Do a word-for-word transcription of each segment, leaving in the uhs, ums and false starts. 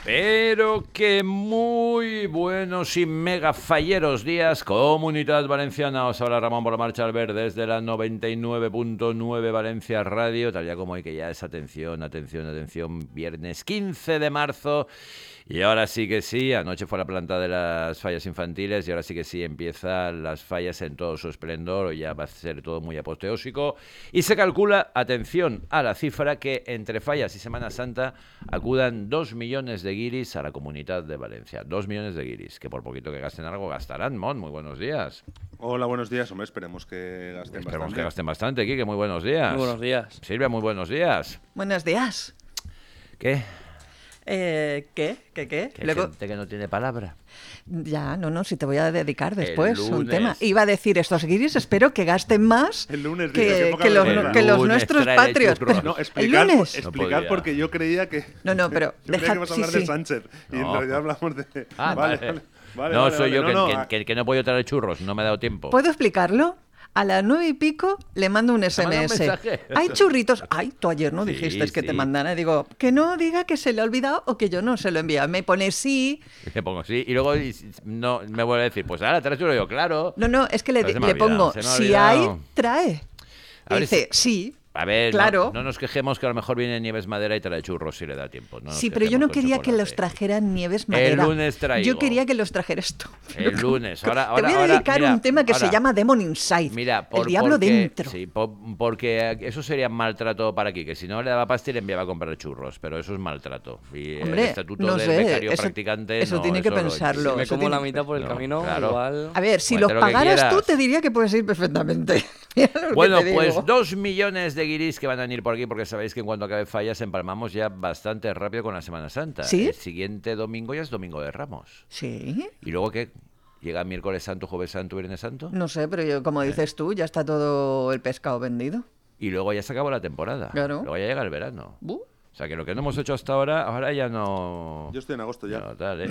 Pero que muy buenos y mega falleros días, Comunidad Valenciana. Os habla Ramón por la Marcha Albert desde la noventa y nueve punto nueve Valencia Radio, tal día como hoy, que ya es atención, atención, atención, viernes quince de marzo. Y ahora sí que sí, anoche fue la planta de las fallas infantiles y ahora sí que sí empiezan las fallas en todo su esplendor, ya va a ser todo muy apoteósico. Y se calcula, atención a la cifra, que entre fallas y Semana Santa acudan dos millones de guiris a la Comunidad de Valencia. Dos millones de guiris, que por poquito que gasten algo gastarán. Mon, muy buenos días. Hola, buenos días. Hombre, esperemos que gasten Esperemos bastante. que gasten bastante, Quique, muy buenos días. Muy buenos días. Silvia, muy buenos días. Buenos días. ¿Qué? Eh, ¿Qué? ¿Qué? ¿Qué? Que hay gente que no tiene palabra. Ya, no, no, si te voy a dedicar después El un lunes. tema. Iba a decir, estos guiris espero que gasten más El lunes, dice, qué que, poca que los, vergüenza. que los El lunes nuestros traeré patrios. churros. No, ¿El explicar, lunes? explicar No podía. porque yo creía que... No, no, pero yo creía deja- que vas a sí, hablar de sí. Sánchez. Y en No. realidad hablamos de... Ah, vale. vale. vale, no, vale, soy vale. yo No, que, no, que- a- que- que no puedo traer churros, no me ha dado tiempo. ¿Puedo explicarlo? A las nueve y pico le mando un S manda M un S. mensaje. Hay churritos. Ay, tú ayer no Sí, dijiste que sí. te mandara. Digo, que no diga que se le ha olvidado o que yo no se lo he enviado. Me pone sí. Le pongo sí, y luego y- no, me vuelve a decir, pues ahora traes churros. Yo, claro. No, no, es que le, Pero se me ha le olvidado, pongo, se me ha si olvidado. hay, trae. A Y ver dice, si- sí. A ver, Claro. no, no nos quejemos que a lo mejor viene Nieves Madera y trae churros si le da tiempo. No nos Sí, pero yo quejemos no con quería que chocolate. los trajeran Nieves Madera. lunes traigo. Yo quería que los trajeras tú. El lunes. Ahora, Te ahora, voy a ahora, dedicar mira, un tema que ahora, se llama Demon Inside. Mira, por, el diablo porque, dentro. Sí, po- porque eso sería maltrato para aquí, que si no le daba pasta y le enviaba a comprar churros, pero eso es maltrato. Y el Hombre, estatuto no del sé, becario eso- practicante eso no, tiene que lo- pensarlo. Si me eso como la tiene- mitad por el No, camino, claro. igual... A ver, si Bueno, los lo que pagaras tú, quieras. te diría que puedes ir perfectamente. Mira lo que Bueno, te pues digo. dos millones de guiris que van a venir por aquí, porque sabéis que en cuanto acabe fallas empalmamos ya bastante rápido con la Semana Santa. ¿Sí? El siguiente domingo ya es Domingo de Ramos. Sí, ¿Y luego qué? ¿Llega miércoles santo, jueves santo, viernes santo? no sé, pero yo, Eh. como dices tú, ya está todo el pescado vendido. Y luego ya se acabó la temporada. Claro. Luego ya llega el verano. Bu. O sea que lo que no hemos hecho hasta ahora, ahora ya no... Yo estoy en agosto ya. No, tal, ¿eh?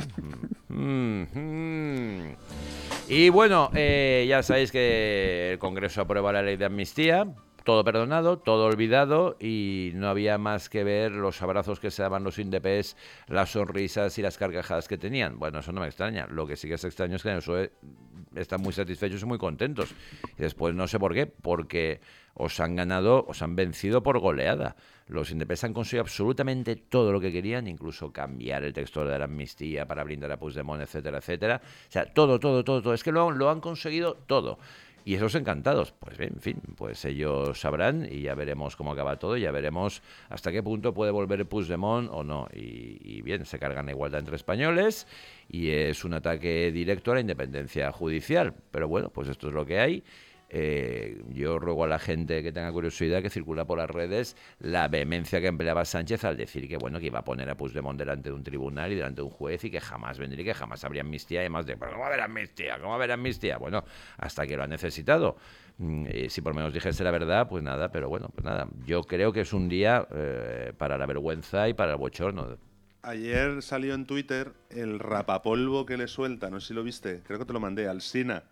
Mm, mm. Y bueno, eh, ya sabéis que el Congreso aprueba la ley de amnistía. Todo perdonado, todo olvidado y no había más que ver los abrazos que se daban los indepes, las sonrisas y las carcajadas que tenían. Bueno, eso no me extraña. Lo que sí que es extraño es que en el P S O E están muy satisfechos y muy contentos. Y después no sé por qué, porque os han ganado, os han vencido por goleada. Los indepes han conseguido absolutamente todo lo que querían, incluso cambiar el texto de la amnistía para blindar a Puigdemont, etcétera, etcétera. O sea, todo, todo, todo, todo. Es que lo, lo han conseguido todo. Y esos encantados, pues bien, en fin, pues ellos sabrán y ya veremos cómo acaba todo, y ya veremos hasta qué punto puede volver Puigdemont o no. Y, y bien, se cargan la igualdad entre españoles y es un ataque directo a la independencia judicial. Pero bueno, pues esto es lo que hay. Eh, yo ruego a la gente que tenga curiosidad que circula por las redes la vehemencia que empleaba Sánchez al decir que bueno que iba a poner a Puigdemont delante de un tribunal y delante de un juez y que jamás vendría y que jamás habría amnistía, y además de ¿pero cómo va a haber amnistía? ¿Cómo va a haber amnistía? Bueno, hasta que lo ha necesitado. Mm, eh, si por lo menos dijese la verdad, pues nada, pero bueno, pues nada. Yo creo que es un día eh, para la vergüenza y para el bochorno. Ayer salió en Twitter el rapapolvo que le suelta, no sé si lo viste, creo que te lo mandé, al Sina,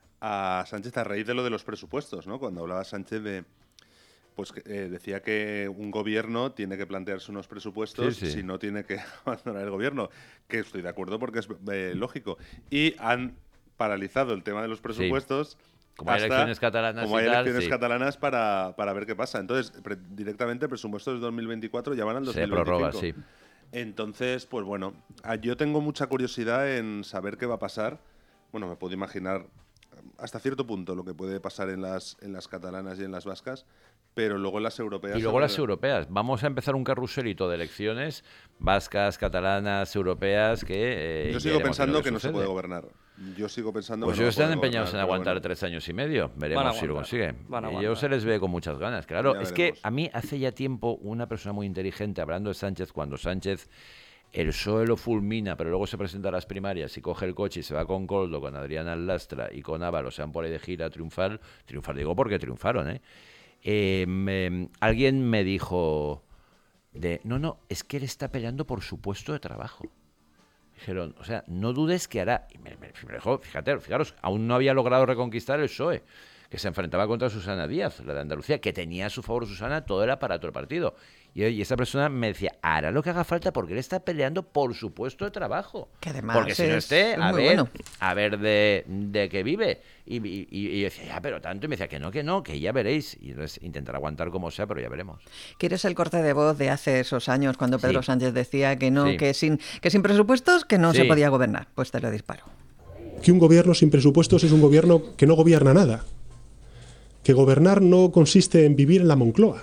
a Sánchez a raíz de lo de los presupuestos, ¿no? Cuando hablaba Sánchez de... Pues que, eh, decía que un gobierno tiene que plantearse unos presupuestos, Sí, sí. si no tiene que abandonar el gobierno, que estoy de acuerdo porque es eh, lógico. Y han paralizado el tema de los presupuestos. Como hay hasta- elecciones catalanas como y hay tal, elecciones sí. catalanas para, para ver qué pasa. Entonces, pre- directamente presupuestos de dos mil veinticuatro ya van al dos mil Se veinticinco. prorroga, sí. Entonces, pues bueno, ah, yo tengo mucha curiosidad en saber qué va a pasar. Bueno, me puedo imaginar hasta cierto punto lo que puede pasar en las, en las catalanas y en las vascas, pero luego en las europeas... Y luego a ver- las europeas. Vamos a empezar un carruselito de elecciones vascas, catalanas, europeas, que... eh, Yo ya sigo iremos pensando viendo qué que no se sucede. puede gobernar. Yo sigo pensando Pues que no ellos se están puede empeñados en gobernar, pero aguantar bueno. tres años y medio. Veremos Van a si lo aguantar. consiguen. Van a Y yo aguantar. se les ve con muchas ganas. Claro, Ya es veremos. que a mí hace ya tiempo una persona muy inteligente hablando de Sánchez, cuando Sánchez el P S O E lo fulmina, pero luego se presenta a las primarias y coge el coche y se va con Coldo, con Adriana Lastra y con Ábalos, se van por ahí de gira a triunfar. Triunfar, digo porque triunfaron, ¿eh? Eh, me- alguien me dijo de, no, no, es que él está peleando por su puesto de trabajo. Dijeron, o sea, no dudes que hará. Y me, me- me dejó, fíjate, fijaros, aún no había logrado reconquistar el P S O E. que se enfrentaba contra Susana Díaz, la de Andalucía, que tenía a su favor Susana todo el aparato del partido. Y, y esa persona me decía, hará lo que haga falta porque él está peleando por su puesto de trabajo. Que además porque si no es esté, a muy ver, bueno. a ver de, de qué vive. Y, y, y yo decía, ya, pero tanto. Y me decía, que no, que no, que ya veréis. Y entonces intentar aguantar como sea, pero ya veremos. ¿Quieres el corte de voz de hace esos años cuando Pedro Sí. Sánchez decía que no, Sí. que sin que sin presupuestos que no Sí. se podía gobernar? Pues te lo disparo. Que un gobierno sin presupuestos es un gobierno que no gobierna nada. Que gobernar no consiste en vivir en la Moncloa.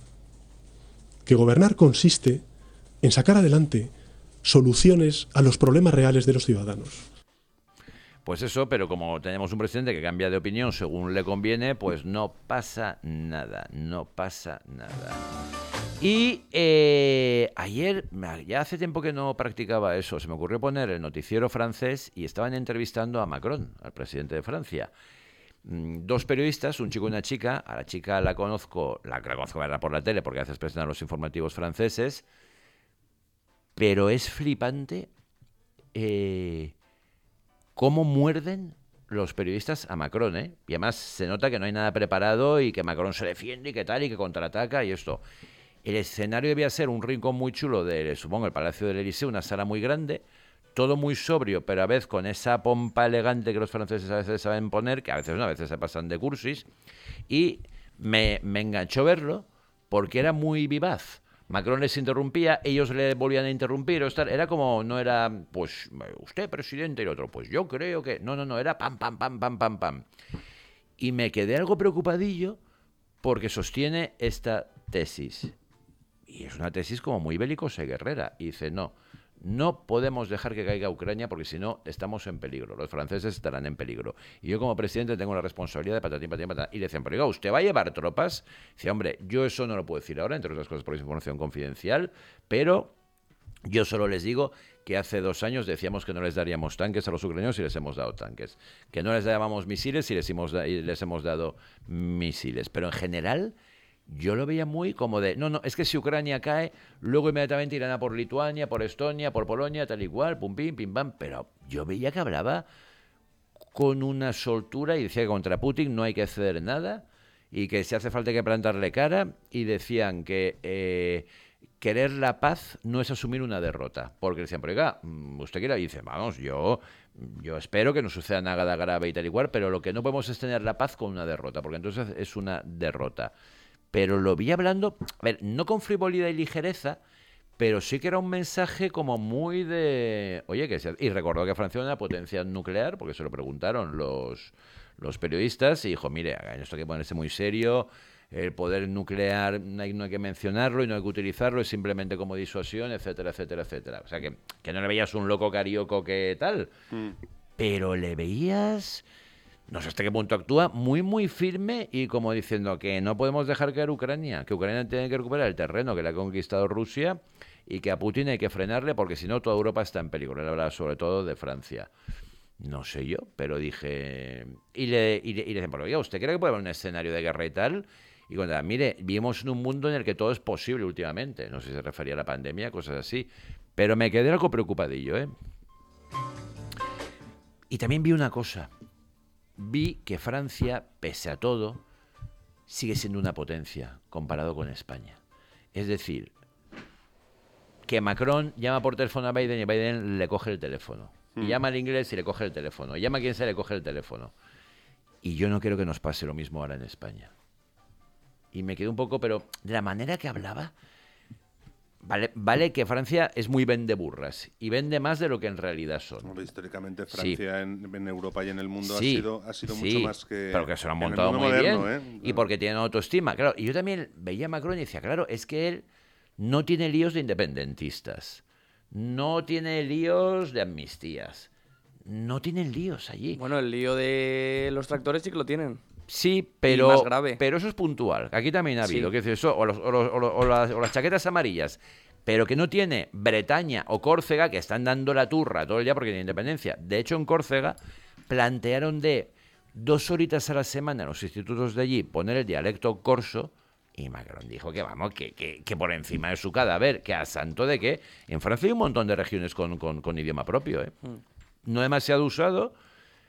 Que gobernar consiste en sacar adelante soluciones a los problemas reales de los ciudadanos. Pues eso, pero como tenemos un presidente que cambia de opinión según le conviene, pues no pasa nada, no pasa nada. Y eh, ayer, ya hace tiempo que no practicaba eso, se me ocurrió poner el noticiero francés y estaban entrevistando a Macron, al presidente de Francia. Dos periodistas, un chico y una chica. A la chica la conozco, la, la conozco verla por la tele porque a veces presentan los informativos franceses, pero es flipante eh, cómo muerden los periodistas a Macron, ¿eh? Y además se nota que no hay nada preparado y que Macron se defiende y que tal y que contraataca y esto. El escenario debía ser un rincón muy chulo de, supongo, el Palacio del Elíseo, una sala muy grande, todo muy sobrio, pero a veces con esa pompa elegante que los franceses a veces saben poner, que a veces no, a veces se pasan de cursis, y me, me enganchó verlo porque era muy vivaz. Macron les interrumpía, ellos le volvían a interrumpir, o estar, era como, no era, pues, usted presidente, y el otro, pues yo creo que, no, no, no, era pam, pam, pam, pam, pam, pam. Y me quedé algo preocupadillo porque sostiene esta tesis. Y es una tesis como muy belicosa y guerrera. Y dice, no, no podemos dejar que caiga Ucrania porque si no estamos en peligro. Los franceses estarán en peligro. Y yo como presidente tengo la responsabilidad de patatín, patatín, patatín. Y le decían, pero oiga, ¿usted va a llevar tropas? Dice, hombre, yo eso no lo puedo decir ahora, entre otras cosas por información confidencial, pero yo solo les digo que hace dos años decíamos que no les daríamos tanques a los ucranianos y les hemos dado tanques. Que no les dábamos misiles y les hemos, y les hemos dado misiles. Pero en general yo lo veía muy como de, no, no, es que si Ucrania cae, luego inmediatamente irán a por Lituania, por Estonia, por Polonia, tal y cual, pum, pim, pim, pam. Pero yo veía que hablaba con una soltura y decía que contra Putin no hay que ceder nada y que si hace falta hay que plantarle cara, y decían que eh, querer la paz no es asumir una derrota. Porque decían, pero oiga, usted quiere, y dice, vamos, yo... Yo espero que no suceda nada grave y tal y cual, pero lo que no podemos es tener la paz con una derrota, porque entonces es una derrota. Pero lo vi hablando, a ver, no con frivolidad y ligereza, pero sí que era un mensaje como muy de... Oye, que se... Y recordó que Francia era una potencia nuclear, porque se lo preguntaron los, los periodistas, y dijo, mire, en esto hay que ponerse muy serio, el poder nuclear no hay, no hay que mencionarlo y no hay que utilizarlo, es simplemente como disuasión, etcétera, etcétera, etcétera. O sea, que, que no le veías un loco carioco que tal, mm. pero le veías... No sé hasta qué punto actúa muy, muy firme y como diciendo que no podemos dejar caer Ucrania, que Ucrania tiene que recuperar el terreno que le ha conquistado Rusia y que a Putin hay que frenarle porque si no toda Europa está en peligro. Él hablaba sobre todo de Francia. No sé yo, pero dije... Y le, y le, y le dicen, pero oiga, ¿usted cree que puede haber un escenario de guerra y tal? Y cuando, mire, vivimos en un mundo en el que todo es posible últimamente. No sé si se refería a la pandemia, cosas así. Pero me quedé algo preocupadillo, ¿eh? Y también vi una cosa. Vi que Francia, pese a todo, sigue siendo una potencia comparado con España. Es decir, que Macron llama por teléfono a Biden y Biden le coge el teléfono. Mm. Y llama al inglés y le coge el teléfono. Y llama a quien sea y le coge el teléfono. Y yo no quiero que nos pase lo mismo ahora en España. Y me quedé un poco, pero de la manera que hablaba... Vale, vale que Francia es muy vendeburras y vende más de lo que en realidad son. Hombre, históricamente Francia sí. en, en Europa y en el mundo sí, ha sido, ha sido sí, mucho más que... pero que se lo han montado muy moderno, bien. ¿eh? Y porque tienen autoestima. Claro, y yo también veía a Macron y decía, claro, es que él no tiene líos de independentistas, no tiene líos de amnistías, no tienen líos allí. Bueno, el lío de los tractores sí que lo tienen. Sí, pero, más grave. pero eso es puntual. Aquí también ha habido, sí. que es eso, o, los, o, los, o, los, o, las, o las chaquetas amarillas, pero que no tiene Bretaña o Córcega, que están dando la turra todo el día porque tienen independencia. De hecho, en Córcega plantearon de dos horitas a la semana en los institutos de allí poner el dialecto corso, y Macron dijo que vamos, que, que, que por encima de su cadáver, que a santo de que en Francia hay un montón de regiones con, con, con idioma propio, ¿eh? Mm. No demasiado usado,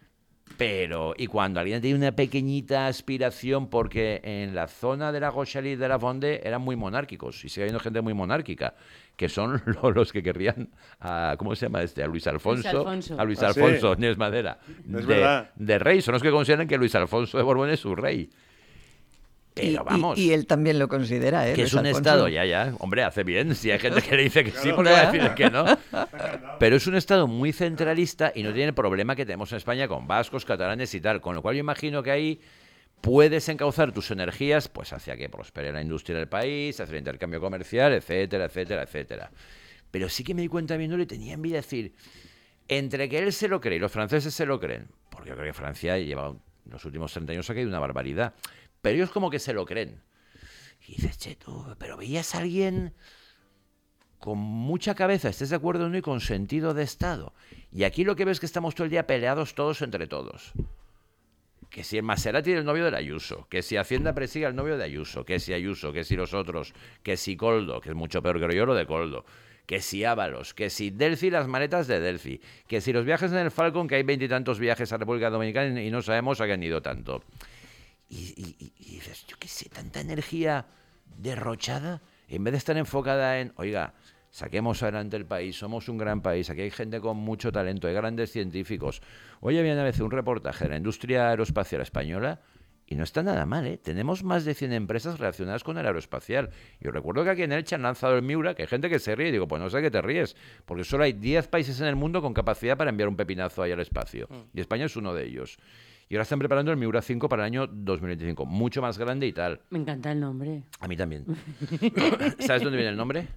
Pero, y cuando alguien tiene una pequeñita aspiración, porque en la zona de la Rochelle y de la Vendée eran muy monárquicos, y sigue habiendo gente muy monárquica, que son lo- los que querrían a, ¿cómo se llama este? A Luis Alfonso. Luis Alfonso. A Luis Ah, sí. Alfonso, Nieves Madera. Es de, verdad. de rey, son los que consideran que Luis Alfonso de Borbón es su rey. Pero Y- y- vamos. Y, él también lo considera, ¿eh? Que Luis es un Alfonso. estado, ya, ya. Hombre, hace bien. Si hay gente que le dice que sí, Claro. porque va a decir que no. Pero es un estado muy centralista y no tiene el problema que tenemos en España con vascos, catalanes y tal. Con lo cual yo imagino que ahí puedes encauzar tus energías pues hacia que prospere la industria del país, hacia el intercambio comercial, etcétera, etcétera, etcétera. Pero sí que me di cuenta viéndole, tenía envidia decir, entre que él se lo cree y los franceses se lo creen, porque yo creo que Francia lleva los últimos treinta años ha caído una barbaridad, pero ellos como que se lo creen. Y dices, che, tú, pero veías a alguien con mucha cabeza, estés de acuerdo o no, y con sentido de Estado. Y aquí lo que ves es que estamos todo el día peleados todos entre todos. Que si el Maserati era el novio del Ayuso, que si Hacienda persigue al novio de Ayuso, que si Ayuso, que si los otros, que si Coldo, que es mucho peor que yo lo de Coldo, que si Ábalos, que si Delphi, las maletas de Delphi, que si los viajes en el Falcon, que hay veintitantos viajes a República Dominicana y no sabemos a qué han ido tanto. Y, y, y- y dices, yo qué sé, tanta energía derrochada, en vez de estar enfocada en, oiga, saquemos adelante el país, somos un gran país, aquí hay gente con mucho talento, hay grandes científicos. Hoy había una vez un reportaje de la industria aeroespacial española y no está nada mal, ¿eh? Tenemos más de cien empresas relacionadas con el aeroespacial. Yo recuerdo que aquí en Elche han lanzado el Miura, que hay gente que se ríe y digo, pues no sé qué te ríes, porque solo hay diez países en el mundo con capacidad para enviar un pepinazo ahí al espacio, y España es uno de ellos. Y ahora están preparando el Miura cinco para el año dos mil veinticinco, mucho más grande y tal. Me encanta el nombre. A mí también. ¿Sabes dónde viene el nombre?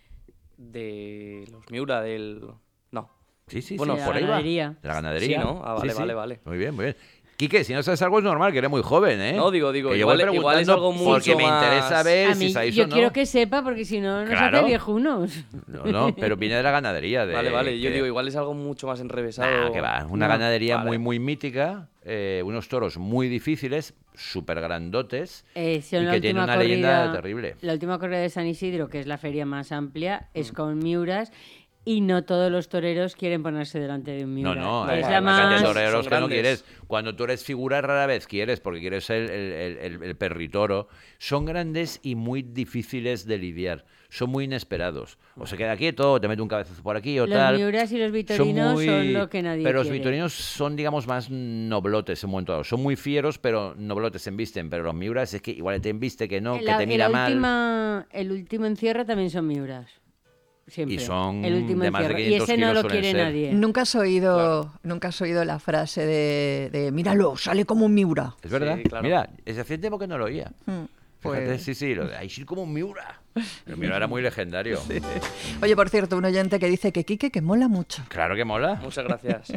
De los Miura, del... No. Sí, sí, Bueno, sí, de por la ahí va. ganadería. De la ganadería. Sí, ¿no? Ah, vale, vale, vale. Muy bien, muy bien. Quique, si no sabes algo es normal, que eres muy joven, ¿eh? No, digo, digo, Que yo igual- voy igual es preguntando algo mucho porque me más- interesa ver A si mí, sabéis yo o no. quiero que sepa, porque si no nos Claro. hace viejunos. No, no, pero viene de la ganadería. De, Vale, vale, yo que- digo, igual es algo mucho más enrevesado. Nah, que va. Una No. ganadería Vale. muy, muy mítica, eh, unos toros muy difíciles, súper grandotes, Eh, son y la que tiene última una leyenda corrida- terrible. La última corrida de San Isidro, que es la feria más amplia, Mm. es con Miuras. Y no todos los toreros quieren ponerse delante de un No, Miura. no, es hay la una cantidad más... de toreros son que no grandes. quieres. Cuando tú eres figura, rara vez quieres, porque quieres ser el, el, el- el perritoro. Son grandes y muy difíciles de lidiar. Son muy inesperados. O se queda quieto, o te mete un cabezazo por aquí o Los tal. Miuras y los vitorinos son lo que nadie Pero los quiere. vitorinos son, digamos, más noblotes en un momento dado. Son muy fieros, pero noblotes se embisten. Pero los miuras es que igual te embiste que no, En que la- te en mira la mal. última- el último encierro también son Miuras. Siempre. Y son el último de más de encierro. Y quinientos ese no kilos lo suelen quiere ser. nadie. Nunca has oído, nunca has oído la frase de, de míralo, sale como un Miura. Es verdad. Sí, claro. Mira, ese hacía tiempo que no lo oía. Hmm, Fíjate, pues- sí, sí, lo de ahí sí como un miura. El miura era muy legendario. Oye, por cierto, un oyente que dice que Quique que mola mucho. Claro que mola. Muchas gracias.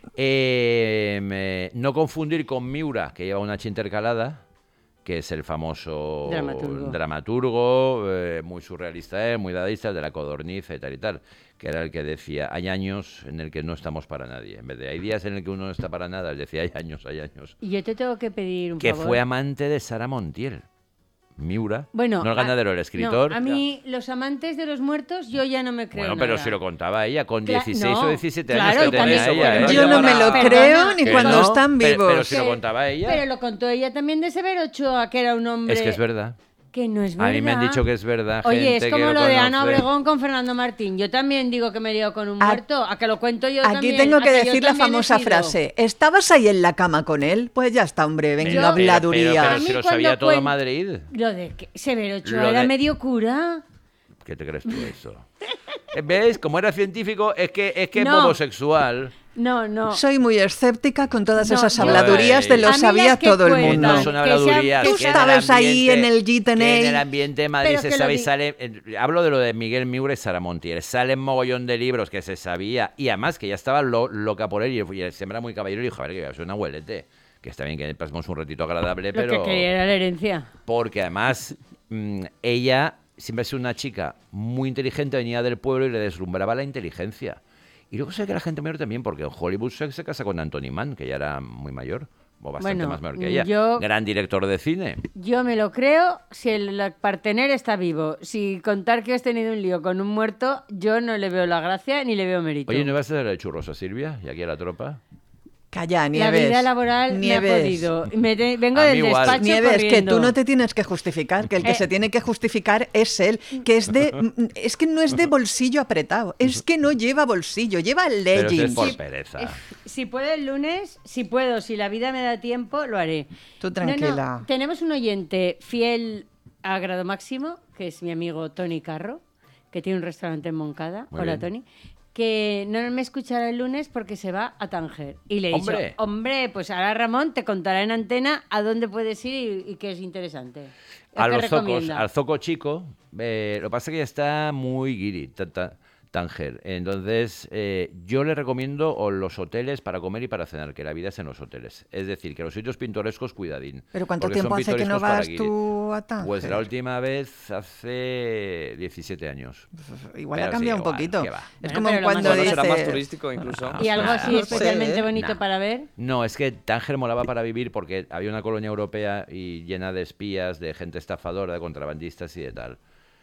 Eh, me- no confundir con Miura, que lleva una H intercalada, que es el famoso Dramaturgo. dramaturgo, eh, muy surrealista, eh, muy dadaísta, de la codorniz y tal y tal, que era el que decía, hay años en el que no estamos para nadie. En vez de hay días en el que uno no está para nada, él decía, hay años, hay años. Y yo te tengo que pedir un Que favor. fue amante de Sara Montiel. Miura, Bueno, no el a- ganadero, el escritor. no, a mí, los amantes de los muertos, yo ya no me creo Bueno, pero nada. si lo contaba ella, con Cla- dieciséis no, o diecisiete claro, años que y tenía también- ella. ¿eh? Yo Yo no me lo Perdona. creo ni Que cuando no, están pero- vivos. Pero, si lo Que- contaba ella. Pero lo contó ella también de Severo Ochoa, que era un hombre... Es que es verdad. Que no es verdad. A mí me han dicho que es verdad. Oye, gente es que como lo de conoce. Ana Obregón con Fernando Martín. Yo también digo que me he liado con un A- muerto. A que lo cuento yo Aquí también. tengo a que yo decir la también he famosa sido. frase. ¿Estabas ahí en la cama con él? Pues ya está, hombre, venga, Yo- Pero- habladuría. Pero, A pero mí si lo cuando sabía todo cuen- Madrid. Lo de que Severo Ochoa Lo era de- medio cura. ¿Qué te crees tú de eso? ¿Ves? Como era científico, es que es que No. es homosexual. No, no. Soy muy escéptica con todas No, esas yo- habladurías de A lo mí las sabía que todo el cuentan, mundo. No son que sean- habladurías. Tú que en el estabas ahí en el ambiente- G T N A. que en el ambiente de Madrid Pero se que lo sabe y di- sale. eh, Hablo de lo de Miguel Miura y Sara Montiel. Salen mogollón de libros que se sabía. Y además que ya estaba lo- loca por él. Y, y él siempre era muy caballero. Y dijo, a ver, que soy un abuelete. Que está bien que pasemos un ratito agradable, Lo pero. que quería era la herencia. Porque además mm, ella siempre ha sido una chica muy inteligente, venía del pueblo y le deslumbraba la inteligencia. Y luego sé que la gente mayor también, porque en Hollywood se, se casa con Anthony Mann, que ya era muy mayor, o bastante Bueno, más mayor que ella. yo- Gran director de cine. Yo me lo creo si el la- partener está vivo. Si contar que has tenido un lío con un muerto, yo no le veo la gracia ni le veo mérito. Oye, ¿no vas a hacer de churros a Silvia y aquí a la tropa? Calla, La Nieves. vida laboral Nieves. me ha podido. Me te- vengo A mí del igual. despacho Nieves, que corriendo. tú no te tienes que justificar, que el que Eh. se tiene que justificar es él, que es de mm, es que no es de bolsillo apretado, es que no lleva bolsillo, lleva Pero eso es leggings. por pereza. Si puedo el lunes, si puedo, si la vida me da tiempo, lo haré. Tú No, tranquila. no, tenemos un oyente fiel a grado máximo, que es mi amigo Tony Carro, que tiene un restaurante en Moncada. Muy Hola, bien. Tony. Que no me escuchará el lunes porque se va a Tánger. Y le he dicho, ¡Hombre! hombre, pues ahora Ramón te contará en antena a dónde puedes ir y, y qué es interesante. A ¿Qué los zocos, recomienda? al zoco chico, eh, lo que pasa es que ya está muy guiri, ta- ta- Tánger. Entonces, eh, yo le recomiendo o los hoteles para comer y para cenar, que la vida es en los hoteles. Es decir, que los sitios pintorescos, cuidadín. Pero ¿cuánto porque son tiempo hace que no pintorescos para vas guiri. tú a Tánger? Pues la última vez hace diecisiete años. Igual Pero ha cambiado sí, un igual, poquito. ¿qué va? Es Bueno, como pero lo cuando más Bueno, será más dices... turístico incluso. ¿Y algo así no especialmente sé. bonito Nah. para ver? No, es que Tánger molaba para vivir porque había una colonia europea y llena de espías, de gente estafadora, de contrabandistas y de tal.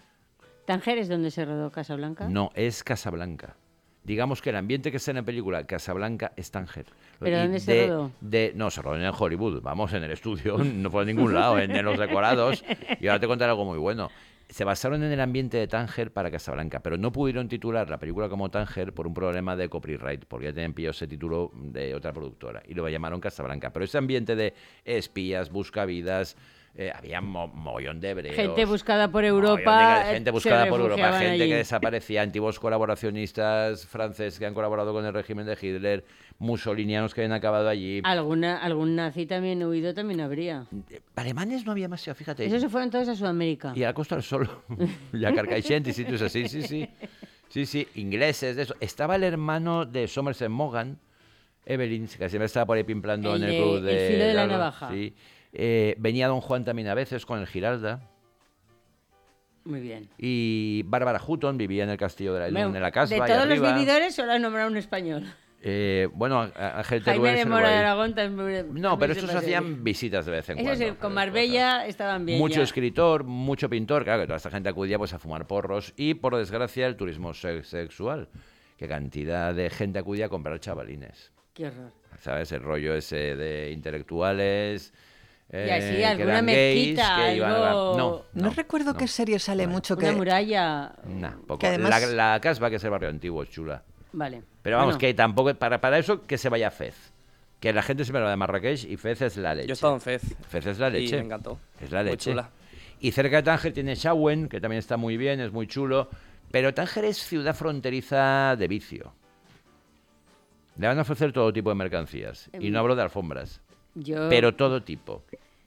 ¿Tánger es donde se rodó Casablanca? No, es Casablanca. Digamos que el ambiente que está en la película Casablanca es Tánger. ¿Pero Y dónde se de- rodó? de- no, se rodó en Hollywood, vamos, en el estudio, no fue a ningún lado, en, en los decorados. Y ahora te contaré algo muy bueno. Se basaron en el ambiente de Tánger para Casablanca, pero no pudieron titular la película como Tánger por un problema de copyright, porque ya tenían pillado ese título de otra productora y lo llamaron Casablanca. Pero ese ambiente de espías, buscavidas, eh, había mo- mogollón de hebreos. Gente buscada por mogollón de Europa. Gente se buscada por Europa, refugiaban gente allí. que desaparecía, antiguos colaboracionistas franceses que han colaborado con el régimen de Hitler, musolinianos que habían acabado allí. Alguna, algún nazi también huido también habría. Eh, Alemanes no había demasiado, fíjate. Esos se fueron todos a Sudamérica. Y a la Costa del Sol. Y a Carcaixent y sitios así, sí, sí. Sí, sí, ingleses, de eso. Estaba el hermano de Somerset Maugham, Evelyn, que siempre estaba por ahí pimplando El en el de- club el de... filo de la algo, navaja. Sí. Eh, venía Don Juan también a veces con el Giralda. Muy bien. Y Bárbara Hutton vivía en el castillo de la, Me- en la casa. de todos los vividores solo has nombrado un español. Eh, bueno, a- Ángel Jaime Teruel de se lo Mora de va a ir. Aragón también. No, también pero se esos pasea. hacían visitas de vez en Eso cuando. sí, con cosas. Marbella estaban bien. Mucho ya. escritor, mucho pintor, claro que toda esta gente acudía pues a fumar porros y por desgracia el turismo sex- sexual, que cantidad de gente acudía a comprar chavalines, Qué horror. ¿sabes? El rollo ese de intelectuales eh, Y así, que alguna eran gays, mezquita, que iban a- algo- No, No, recuerdo qué serie sale mucho que... Una muralla. Nah, poco. Que además- La, la Casbah, que es el barrio antiguo, es chula. Vale. Pero vamos, Bueno, que tampoco, para, para eso que se vaya a Fez. Que la gente siempre habla de Marrakech y Fez es la leche. Yo he estado en Fez. Fez es la Y leche. me encantó. Es la Muy leche. chula. Y cerca de Tánger tiene Shawen, que también está muy bien, es muy chulo. Pero Tánger es ciudad fronteriza de vicio. Le van a ofrecer todo tipo de mercancías. Y no hablo de alfombras, Yo, pero todo tipo.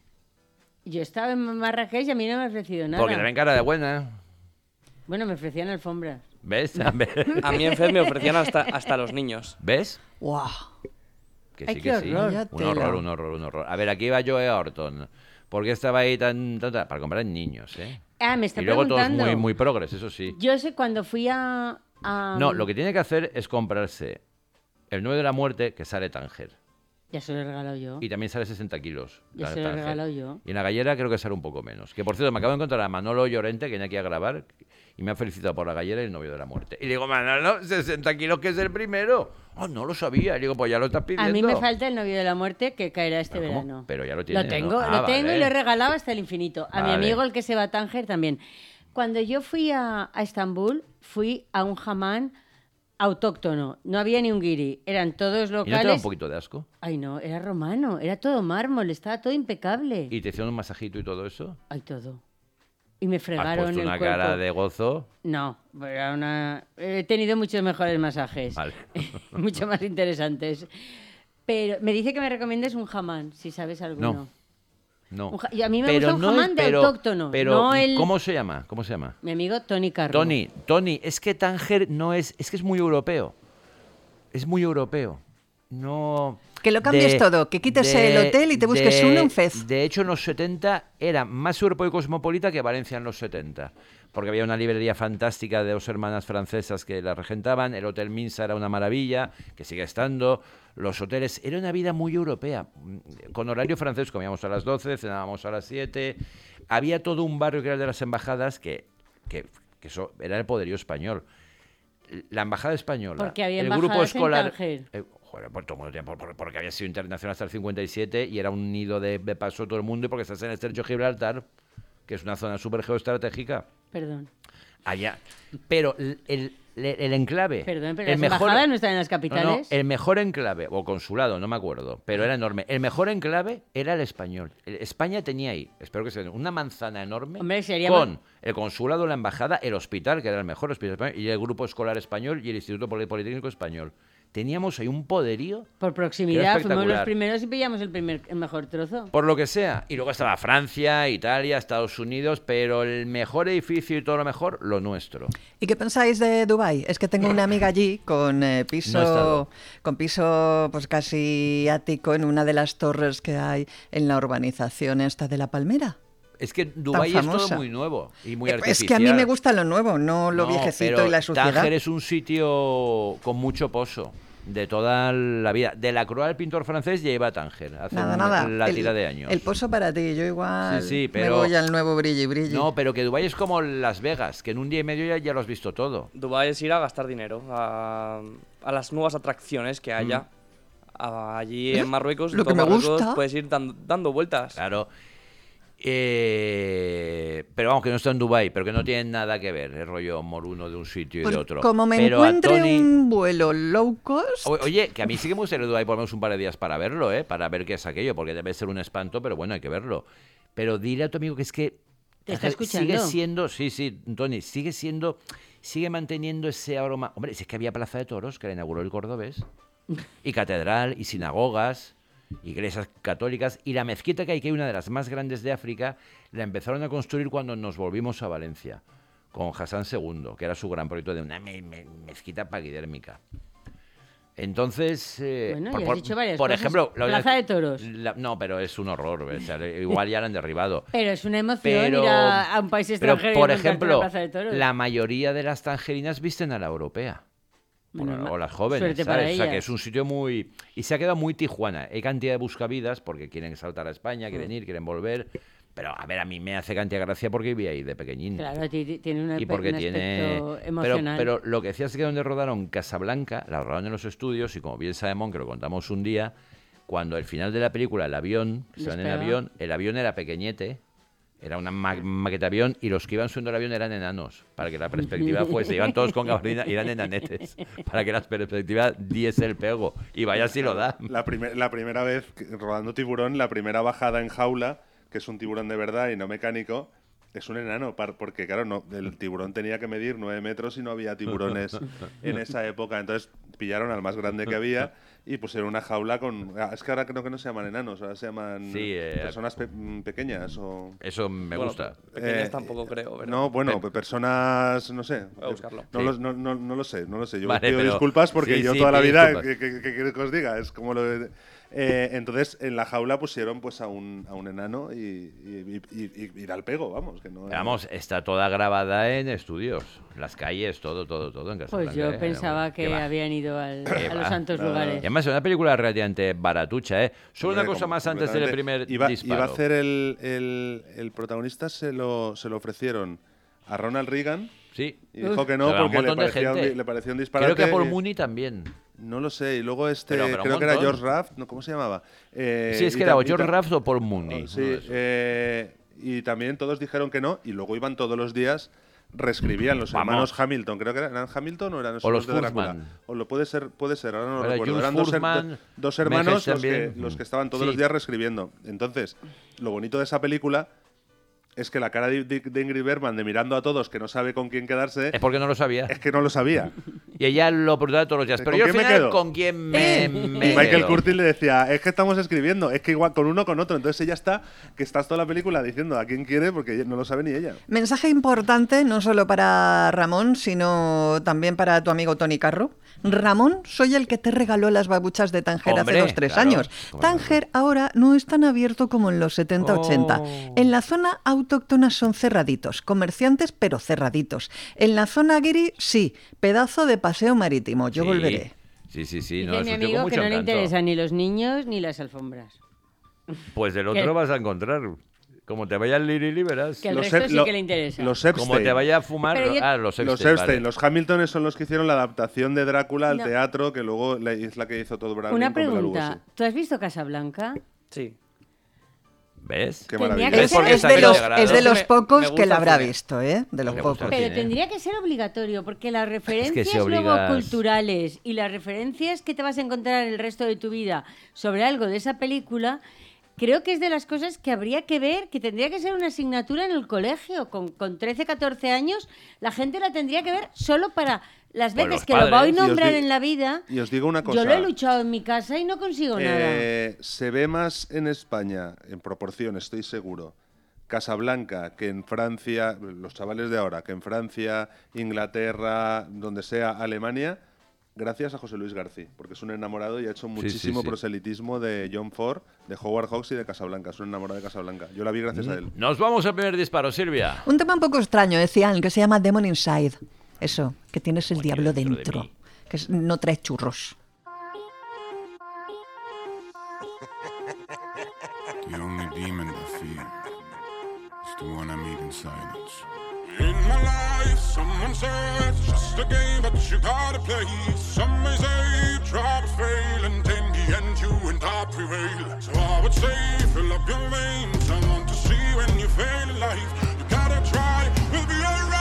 yo estaba en Marrakech y a mí no me ha ofrecido nada. Porque te ven cara de buena. Bueno, me ofrecían alfombras. ¿Ves? A mí en Fez me ofrecían hasta, hasta los niños. ¿Ves? ¡Guau! Que Ay, sí, qué que sí. horror. Vaya Un tela. horror, un horror, un horror. A ver, aquí va Joe Orton. ¿Por qué estaba ahí tan, tan- tan- para comprar niños, ¿eh? Ah, me está Y luego todos preguntando. muy, muy progres, eso sí. Yo sé cuando fui a... a- No, lo que tiene que hacer es comprarse el nueve de la muerte, que sale Tánger. Ya se lo he regalado yo. Y también sale sesenta kilos. Ya la se lo he Tánger. regalado yo. Y en la gallera creo que sale un poco menos. Que por cierto, me acabo de encontrar a Manolo Llorente, que viene aquí a grabar, y me ha felicitado por la gallera y el novio de la muerte. Y le digo, Manolo, sesenta kilos que es el primero. Oh, no lo sabía. Y le digo, pues ya lo estás pidiendo. A mí me falta el novio de la muerte que caerá este ¿Pero cómo? verano. Pero ya lo tienes, Lo tengo, ¿no? Ah, lo tengo vale. y lo he regalado hasta el infinito. A mi Vale. amigo, el que se va a Tánger, también. Cuando yo fui a, a Estambul, fui a un hamán autóctono. No había ni un guiri. Eran todos ¿Y no te da un locales. poquito de asco? Ay, no, era romano. Era todo mármol. Estaba todo impecable. ¿Y te hicieron un masajito y todo eso? Ay, todo. Y me ¿Has fregaron puesto el una cuerpo. cara de gozo? No, era una... he tenido muchos mejores masajes. Vale. Mucho más interesantes. Pero me dice que me recomiendes un jamán, si sabes alguno. No. Un ja- y a mí me Pero gusta un no jamán es- de pero- autóctono, Pero, no el- ¿cómo se llama? ¿Cómo se llama? Mi amigo Tony Carro. Tony, Tony, es que Tánger no es... Es que es muy europeo. Es muy europeo. No... Que lo cambies de- todo, que quites de- el hotel y te busques de- uno en Fez. De hecho, en los setenta era más europeo y cosmopolita que Valencia en los setenta. Porque había una librería fantástica de dos hermanas francesas que la regentaban. El Hotel Minsa era una maravilla, que sigue estando. Los hoteles... Era una vida muy europea. Con horario francés, comíamos a las doce, cenábamos a las siete. Había todo un barrio que era el de las embajadas, que, que, que eso era el poderío español. La embajada española, Porque había el grupo embajadas en escolar... Tánger. eh, Bueno, por todo el mundo tiene- por- por- porque había sido internacional hasta el cincuenta y siete y era un nido de, de paso de todo el mundo y porque estás en el estrecho de Gibraltar, que es una zona súper geoestratégica. Perdón. Allá. Pero el, el, el enclave. Perdón, pero el las embajadas no están en las No, no, capitales. el mejor enclave, o consulado, no me acuerdo, pero era enorme. El mejor enclave era el español. El- España tenía ahí, espero que sea una manzana enorme Hombre, sería con más- el consulado, la embajada, el hospital, que era el mejor hospital español, y el grupo escolar español y el Instituto Poli- Politécnico Español. Teníamos ahí un poderío. Por Era proximidad, fuimos los espectacular. primeros y pillamos el, primer, el mejor trozo. Por lo que sea. Y luego estaba Francia, Italia, Estados Unidos, pero el mejor edificio y todo lo mejor, lo nuestro. ¿Y qué pensáis de Dubái? Es que tengo una amiga allí con eh, No he piso, estado. con piso pues casi ático en una de las torres que hay en la urbanización esta de La Palmera. Es que Dubái es todo famosa. muy nuevo y muy Eh, artificial. es que a mí me gusta lo nuevo, no lo No, viejecito pero y la suciedad. Tánger es un sitio con mucho poso de toda la vida. De la Croix, el pintor francés, lleva a Tánger. Hace Nada, un- nada. la el, tira de años. El pozo para ti, yo igual Sí, sí, me pero- voy al nuevo brilli brilli. No, pero que Dubái es como Las Vegas, que en un día y medio ya, ya lo has visto todo. Dubái es ir a gastar dinero, a, a las nuevas atracciones que haya. Mm. A- allí en Marruecos, Lo en todo que me Marruecos, gusta. puedes ir dando, dando vueltas. Claro. Eh, pero vamos, que no está en Dubái, pero que no tienen nada que ver el rollo moruno de un sitio y Pues de otro. como me Pero a encuentre Tony- un vuelo low cost, O- Oye, que a mí sí que me gustaría Dubái por lo menos un par de días para verlo, ¿eh? Para ver qué es aquello, porque debe ser un espanto, pero bueno, hay que verlo. Pero dile a tu amigo que es que... ¿Te está escuchando? Sigue siendo, sí, sí, Tony, sigue siendo, sigue manteniendo ese aroma. Hombre, si es que había Plaza de Toros, que la inauguró el Cordobés, y catedral, y sinagogas, iglesias católicas, y la mezquita que hay, que hay una de las más grandes de África, la empezaron a construir cuando nos volvimos a Valencia, con Hassan segundo, que era su gran proyecto de una me- me- mezquita paquidérmica. Entonces, eh, Bueno, por, ya has por- dicho varias por cosas. ejemplo, la- Plaza de Toros. la- no, pero es un horror, o sea, igual ya la han derribado. Pero es una emoción Pero, ir a, a un país pero, extranjero por y encontrarte ejemplo, una Plaza de Toros. la mayoría de las tangerinas visten a la europea. Bueno, Bueno, ma- o las jóvenes, suerte ¿sabes? para O sea, que ellas. es un sitio muy... Y se ha quedado muy Tijuana. Hay cantidad de buscavidas porque quieren saltar a España, Mm. quieren ir, quieren volver. Pero, a ver, a mí me hace cantidad de gracia porque viví ahí de pequeñín. Claro, a ti ti- tiene una, Y porque un tiene... aspecto Pero, emocional. pero lo que decías es que donde rodaron Casablanca, la rodaron en los estudios y como bien sabemos, que lo contamos un día, cuando al final de la película el avión, que se van en el Despega. avión, el avión era pequeñete, era una ma maqueta avión y los que iban subiendo el avión eran enanos, para que la perspectiva fuese, iban todos con gabardina y eran enanetes, para que la perspectiva diese el pego. Y vaya si lo da. La, primer- la primera vez que- rodando Tiburón, la primera bajada en jaula, que es un tiburón de verdad y no mecánico, es un enano, par- porque claro, no, el tiburón tenía que medir nueve metros y no había tiburones en esa época. Entonces pillaron al más grande que había y pusieron una jaula con... ah, es que ahora creo que no se llaman enanos, ahora se llaman Sí, eh, personas pe- mm, pequeñas o... Eso me Bueno, gusta. Pequeñas Eh, tampoco creo, ¿verdad? No, bueno, personas, no sé. Voy a buscarlo. No, Sí. lo, no, no, no lo sé, no lo sé. Yo Vale, pido pero- disculpas porque sí, yo sí, toda la pide vida, disculpas. ¿qué, qué- qué quiere que os diga? Es como lo de- eh, entonces, en la jaula pusieron pues a un, a un enano y, y, y, y- y ir al pego, vamos. Que no, Vamos, está toda grabada en estudios. Las calles, todo, todo, todo en Casablanca. Pues yo ¿eh? pensaba ¿Qué que va? habían ido al- ¿Qué a los va? santos No, no, no. lugares. Y además es una película relativamente baratucha, ¿eh? Solo una Hombre, cosa com- más antes del completamente. primer iba, disparo. Iba a hacer el, el, el protagonista, se lo, se lo ofrecieron a Ronald Reagan Sí. y dijo que no Pero a un porque le montón de parecía, un, gente. di- le parecía un disparate. Creo que a Paul y- Mooney también. No lo sé. Y luego este, Pero- pero un creo que era montón. George Raft, ¿no? ¿Cómo se llamaba? Eh, sí, es y que era ta- o y George ta- Raft o Paul Mooney. Oh, sí, uno de esos. eh, y también todos dijeron que no, y luego iban todos los días, reescribían los Vamos. hermanos Hamilton, creo que eran, ¿eran Hamilton o eran O los de Drácula? Fuhrman. O lo puede ser, puede ser, ahora no lo Era recuerdo. Jules Eran dos, her- Fuhrman, do- dos hermanos Mejes los que, también. los que estaban todos Sí. los días reescribiendo. Entonces, lo bonito de esa película es que la cara de, de- de Ingrid Bergman de mirando a todos que no sabe con quién quedarse, Es porque no lo sabía. es que no lo sabía. Y ella lo preguntaba todos los días. Pero ¿Con yo al quién me final, quedo? ¿con quién me, Y me Michael quedo? Curtis le decía, es que estamos escribiendo, es que igual con uno o con otro. Entonces ella está, que estás toda la película diciendo a quién quiere porque no lo sabe ni ella. mensaje importante no solo para Ramón, sino también para tu amigo Tony Carro. Ramón, soy el que te regaló las babuchas de Tánger Hombre, hace dos tres claro, años. cómo no. Tánger ahora no es tan abierto como en los setenta ochenta. Oh. En la zona autóctona son cerraditos, comerciantes pero cerraditos. En la zona guiri, sí, pedazo de paseo marítimo. Yo Sí. volveré. Sí, sí, sí. Dice No, mi es un tío con amigo que mucho no le encanto. interesan ni los niños ni las alfombras. Pues del ¿Qué? otro vas a encontrar. Como te vaya el Liri, verás. Que el Los resto Ep- sí lo- que le interesa. Los Como Epstein. te vaya a fumar. Pero yo- Ah, los Epstein. Los Epstein, vale. los Hamiltones son los que hicieron la adaptación de Drácula al No. teatro, que luego la- es la que hizo todo Browning Una con Bela pregunta. Lugosi. ¿Tú has visto Casablanca? Sí. ¿Ves? Qué Tendría maravilla. que ¿Ves ser- por qué Es está de, los, integrado? es de los Me- pocos me que gusta la el habrá cine. visto, ¿eh? De los Me gusta pocos. el Pero cine. tendría que ser obligatorio, porque las referencias si luego obligas- culturales y las referencias que te vas a encontrar el resto de tu vida sobre algo de esa película, creo que es de las cosas que habría que ver, que tendría que ser una asignatura en el colegio. Con, con trece, catorce años, la gente la tendría que ver solo para las Por veces los que lo voy a padres. Y os nombrar di- en la vida. Y os digo una cosa. Yo lo he luchado en mi casa y no consigo nada. Eh, se ve más en España, en proporción, estoy seguro, Casablanca que en Francia, los chavales de ahora, que en Francia, Inglaterra, donde sea, Alemania, gracias a José Luis García, porque es un enamorado y ha hecho sí, muchísimo sí. proselitismo de John Ford, de Howard Hawks y de Casablanca. Es un enamorado de Casablanca. Yo la vi gracias a él. Nos vamos al primer disparo, Silvia. Un tema un poco extraño, decían, que se llama Demon Inside. Eso, que tienes el Coño, diablo dentro de dentro. mí. Que es- no trae churros. The only demon I fear is the one I meet in silence. In my life, someone said it's just a game, but you gotta play. Some may say try to fail, and in the end you and I prevail. So I would say fill up your veins. I want to see when you fail in life. You gotta try, we'll be alright.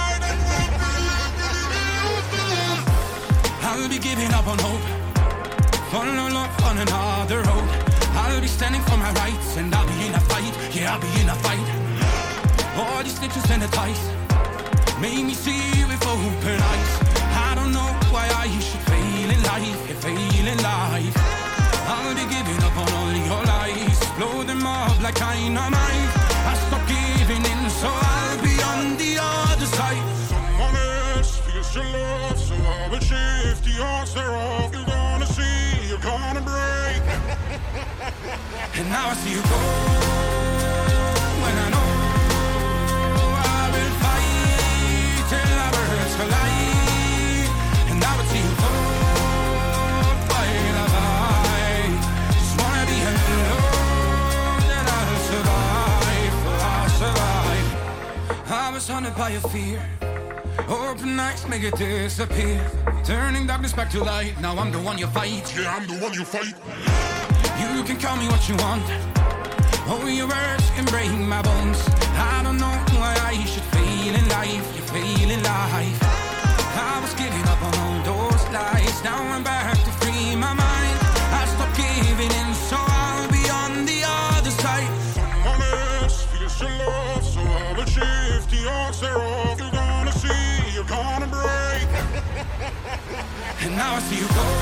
I'll be giving up on hope. Follow love on another road. I'll be standing for my rights, and I'll be in a fight. Yeah, I'll be in a fight. All these stitches and the ties made me see with open eyes. I don't know why I should fail in life, yeah, fail in life. I'll be giving up on all your lies, blow them up like dynamite. I stop giving in, so I'll be on the other side. Someone else feels your love, so I will shift the odds thereof. You're gonna see, you're gonna break. And now I see you go, when I know I will fight till our worlds collide. And now I see you go, while I fight. Just wanna be alone, and I'll survive, I'll survive. I was haunted by a fear, open eyes make it disappear. Turning darkness back to light, now I'm the one you fight. Yeah, I'm the one you fight. You can call me what you want. Oh, your words can break my bones. I don't know why I should fail in life. You fail in life. I was giving up on all those lies. Now I'm back to free my mind. I stopped giving in, so I'll be on the other side. Someone else feels your love, so I will shift the odds thereof. You're gonna see, you're gonna break. And now I see you go,